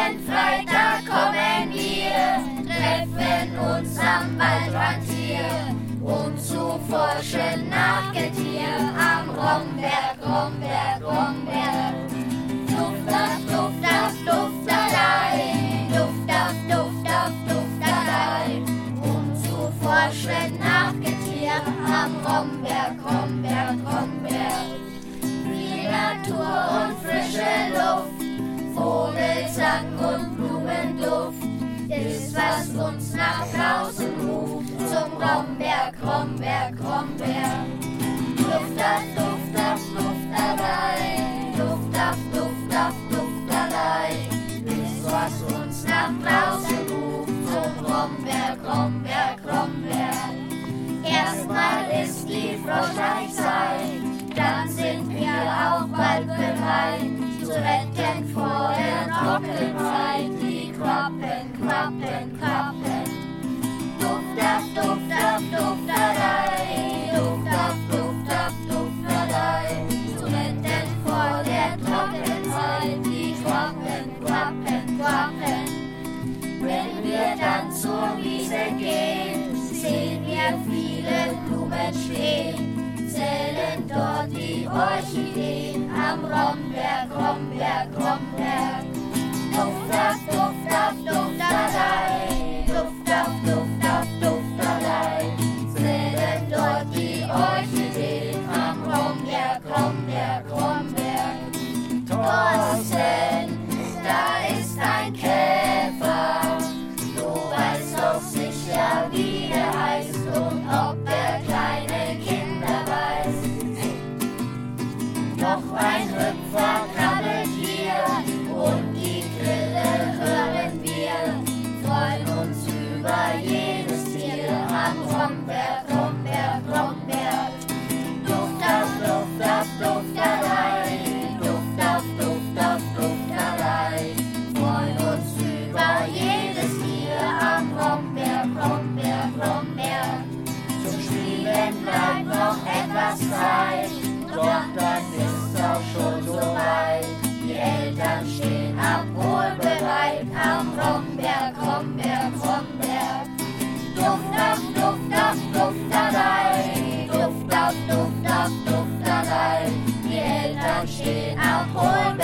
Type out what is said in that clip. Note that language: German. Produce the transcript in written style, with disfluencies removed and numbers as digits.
Jeden Freitag kommen wir, treffen uns am Waldrand hier, um zu forschen nach Getier am Romberg, Romberg, Romberg. Duft auf, Duft auf, Dufterei, Duft auf, Duft auf, Dufterei, um zu forschen nach Getier am Romberg, Romberg, Romberg. Viel Natur und frische Luft, Vogelsang und Blumenduft, ist, was uns nach draußen ruft, zum Romberg, Romberg, Romberg. Duft auf, Duft auf, Dufterei, Duft auf, Duft auf, Dufterei, ist, was uns nach draußen ruft, zum Romberg, Romberg, Romberg. Erstmal ist die Froscheichzeit, dann sind wir auch bald bereit, zu retten vor der Trockenheit, die Quappen, Quappen, Quappen. Duft auf, Duft auf, Dufterei, Duft auf, Duft auf, Dufterei, zu retten vor der Trockenheit, die Quappen, Quappen, Quappen. Wenn wir dann zur Wiese gehen, sehen wir viele Blumen stehen, zählen dort die Orchideen am Romberg, Romberg, Romberg. Duft auf, Duft auf, Dufterei, Duft auf, Duft auf, Dufterei, zählen dort die Orchideen am Romberg, Romberg, Romberg. Thorsten, da ist ein Käfer, du weißt doch sicher, wie der heißt und ob der kleine Kinder weiß. Noch ein Hüpfer krabbelt hier und die Grille hören wir, freuen uns über jedes Tier am Romberg, Romberg, Romberg. Duft auf, Duft auf, Dufterei, Duft auf, Duft auf, Dufterei, freuen uns über jedes Tier am Romberg, Romberg, Romberg. Zum Spielen bleibt noch etwas Zeit, doch dann ist auch schon so weit. Die Eltern stehen abholbereit am Romberg, Romberg, Romberg. Duft auf, Duft auf, Dufterei, Duft auf, Duft auf, Dufterei. Die Eltern stehen abholbereit